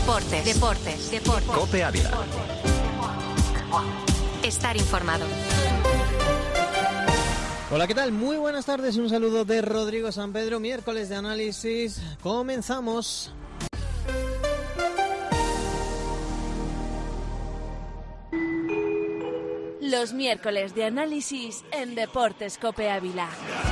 Deportes. COPE Ávila. Estar informado. Hola, ¿qué tal? Muy buenas tardes, un saludo de Rodrigo San Pedro, miércoles de análisis. Comenzamos. Los miércoles de análisis en Deportes COPE Ávila.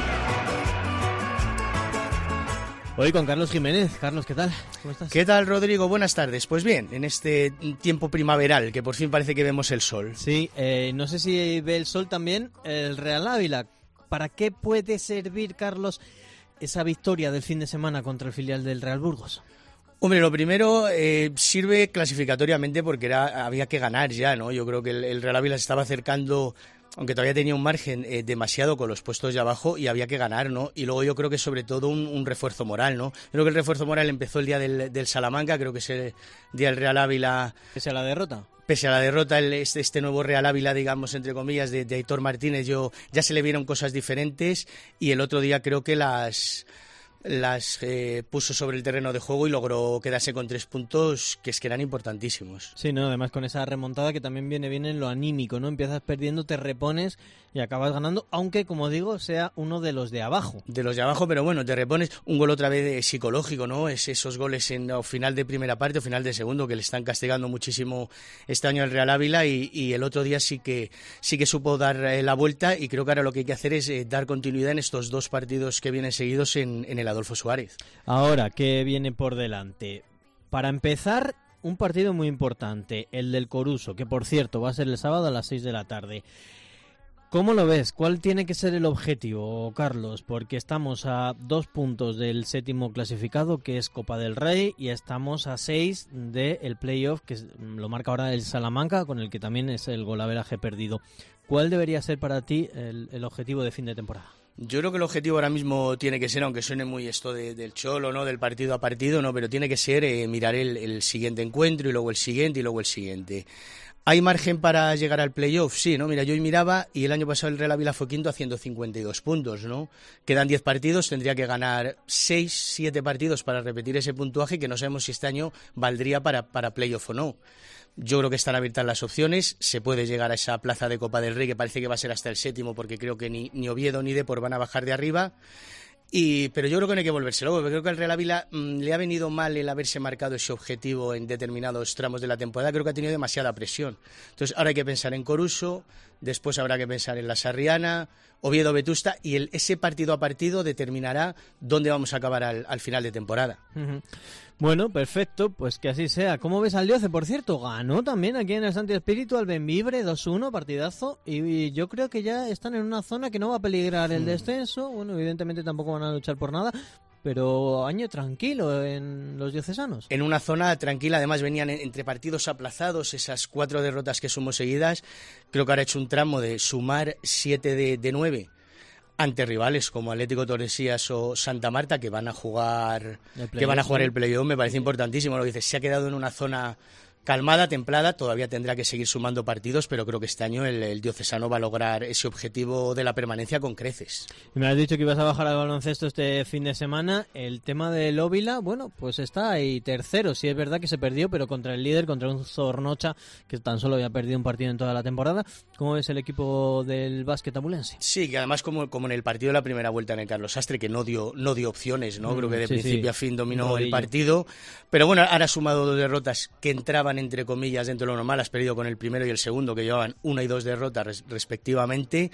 Hoy con Carlos Jiménez. Carlos, ¿qué tal? ¿Cómo estás? ¿Qué tal, Rodrigo? Buenas tardes. Pues bien, en este tiempo primaveral, que por fin parece que vemos el sol. Sí, no sé si ve el sol también el Real Ávila. ¿Para qué puede servir, Carlos, esa victoria del fin de semana contra el filial del Real Burgos? Hombre, lo primero, sirve clasificatoriamente porque había que ganar ya, ¿no? Yo creo que el Real Ávila se estaba acercando, aunque todavía tenía un margen demasiado con los puestos de abajo, y había que ganar, ¿no? Y luego yo creo que sobre todo un refuerzo moral, ¿no? Creo que el refuerzo moral empezó el día del Salamanca, creo que es el día del Real Ávila. ¿Pese a la derrota? Pese a la derrota, este nuevo Real Ávila, digamos, entre comillas, de Aitor Martínez, ya se le vieron cosas diferentes, y el otro día creo que las puso sobre el terreno de juego y logró quedarse con 3 puntos que eran importantísimos. Sí, no, además con esa remontada que también viene bien en lo anímico, ¿no? Empiezas perdiendo, te repones y acabas ganando, aunque, como digo, sea uno de los de abajo. De los de abajo, pero bueno, te repones. Un gol otra vez psicológico, ¿no? Es esos goles en final de primera parte o final de segundo que le están castigando muchísimo este año al Real Ávila, y el otro día sí que supo dar la vuelta, y creo que ahora lo que hay que hacer es dar continuidad en estos 2 partidos que vienen seguidos en el Adolfo Suárez. Ahora, ¿qué viene por delante? Para empezar, un partido muy importante, el del Coruso, que por cierto va a ser el sábado a las 6 de la tarde. ¿Cómo lo ves? ¿Cuál tiene que ser el objetivo, Carlos? Porque estamos a 2 puntos del 7º clasificado, que es Copa del Rey, y estamos a 6 del playoff, que lo marca ahora el Salamanca, con el que también es el golaveraje perdido. ¿Cuál debería ser para ti el objetivo de fin de temporada? Yo creo que el objetivo ahora mismo tiene que ser, aunque suene muy esto del cholo, ¿no? Del partido a partido, ¿no? Pero tiene que ser mirar el siguiente encuentro, y luego el siguiente, y luego el siguiente. ¿Hay margen para llegar al playoff? Sí, ¿no? Mira, yo hoy miraba, y el año pasado el Real Ávila fue quinto haciendo 52 puntos, ¿no? Quedan 10 partidos, tendría que ganar 6, 7 partidos para repetir ese puntuaje, que no sabemos si este año valdría para playoff o no. Yo creo que están abiertas las opciones, se puede llegar a esa plaza de Copa del Rey, que parece que va a ser hasta el 7º, porque creo que ni Oviedo ni Depor van a bajar de arriba. Pero yo creo que no hay que volverse loco, porque creo que al Real Ávila le ha venido mal el haberse marcado ese objetivo en determinados tramos de la temporada. Creo que ha tenido demasiada presión. Entonces ahora hay que pensar en Coruso, después habrá que pensar en la Sarriana, Oviedo, Vetusta, y ese partido a partido determinará dónde vamos a acabar al final de temporada. Uh-huh. Bueno, perfecto, pues que así sea. ¿Cómo ves al Dioce? Por cierto, ganó también aquí en el Santi Espíritu al Bembibre 2-1, partidazo, y yo creo que ya están en una zona que no va a peligrar el descenso. Bueno, evidentemente tampoco van a luchar por nada, pero año tranquilo en los diocesanos. En una zona tranquila, además venían entre partidos aplazados, esas 4 derrotas que sumó seguidas. Creo que ahora ha hecho un tramo de sumar 7 de 9 ante rivales como Atlético Torresías o Santa Marta, que van a jugar el playoff. Me parece importantísimo lo que dices. Se ha quedado en una zona calmada, templada, todavía tendrá que seguir sumando partidos, pero creo que este año el diocesano va a lograr ese objetivo de la permanencia con creces. Me has dicho que ibas a bajar al baloncesto este fin de semana. El tema del Óvila, bueno, pues está ahí tercero. Sí es verdad que se perdió, pero contra el líder, contra un Zornocha, que tan solo había perdido un partido en toda la temporada. ¿Cómo ves el equipo del básquet abulense? Sí, que además como en el partido de la primera vuelta en el Carlos Sastre, que no dio opciones, ¿no? Creo que de principio a fin dominó el partido. Pero bueno, ahora ha sumado 2 derrotas que entraban entre comillas dentro de lo normal. Has perdido con el primero y el segundo, que llevaban 1 y 2 derrotas respectivamente,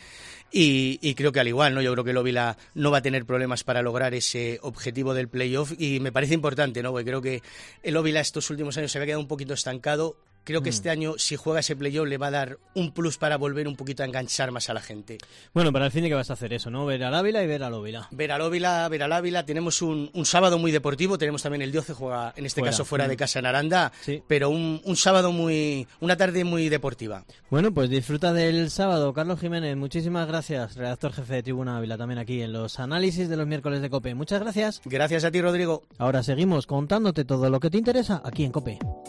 y creo que al igual, ¿no? Yo creo que el Óvila no va a tener problemas para lograr ese objetivo del playoff, y me parece importante, ¿no? Porque creo que el Óvila estos últimos años se había quedado un poquito estancado. Creo que este año, si juega ese playoff, le va a dar un plus para volver un poquito a enganchar más a la gente. Bueno, para el fin de que vas a hacer eso, ¿no? Ver al Ávila y ver al Óvila. Ver al Ávila. Tenemos un sábado muy deportivo. Tenemos también el Dioce, juega en este caso fuera de casa en Aranda. Sí. Pero un sábado una tarde muy deportiva. Bueno, pues disfruta del sábado. Carlos Jiménez, muchísimas gracias. Redactor jefe de Tribuna Ávila, también aquí en los análisis de los miércoles de COPE. Muchas gracias. Gracias a ti, Rodrigo. Ahora seguimos contándote todo lo que te interesa aquí en COPE.